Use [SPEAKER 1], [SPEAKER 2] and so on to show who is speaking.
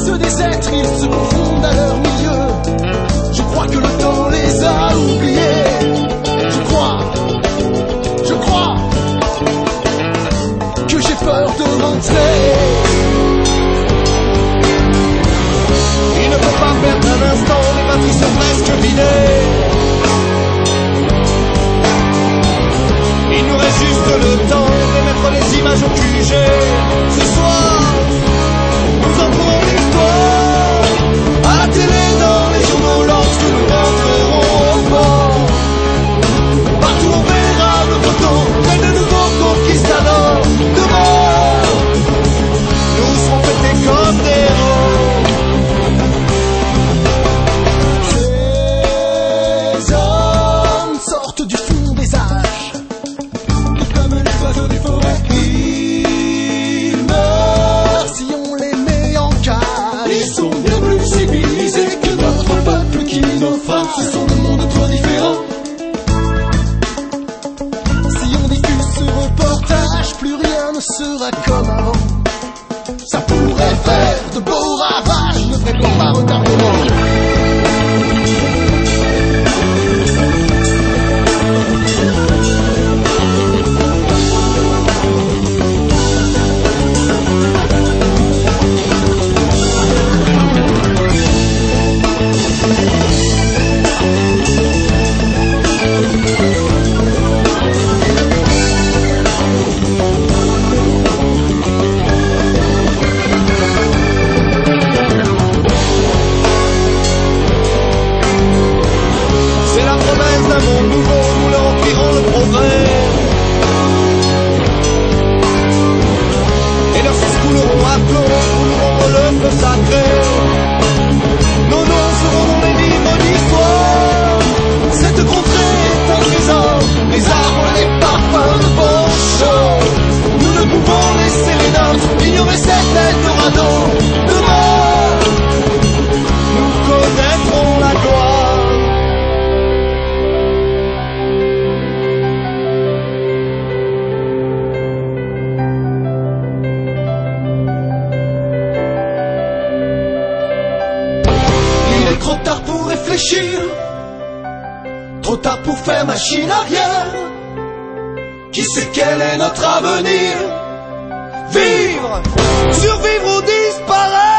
[SPEAKER 1] ceux des êtres, ils se confondent à leur milieu. Je crois que le temps les a oubliés. Je crois que j'ai peur de rentrer. Il ne faut pas perdre un instant, les batteries sont presque vidées. Il nous reste juste le temps de mettre les images au QG. Ce soir, nous en ferons l'histoire. À la télé, dans les journaux, lorsque nous rentrerons au port. Partout on verra nos photos, tel de nouveaux conquistadors. Demain, nous serons pétés comme des héros. Ces hommes sortent du fond des âges, comme les oiseaux des forêts. Ils meurent si on les met en cage. Ils sont bien plus civilisés que notre peuple qui naufrage. Ce sont deux mondes trop différents. Si on diffuse ce reportage, plus rien ne sera comme avant. Ça pourrait faire de beaux ravages, ne ferait pas retardement. Trop tard pour réfléchir, trop tard pour faire machine arrière. Qui sait quel est notre avenir? Vivre, survivre ou disparaître.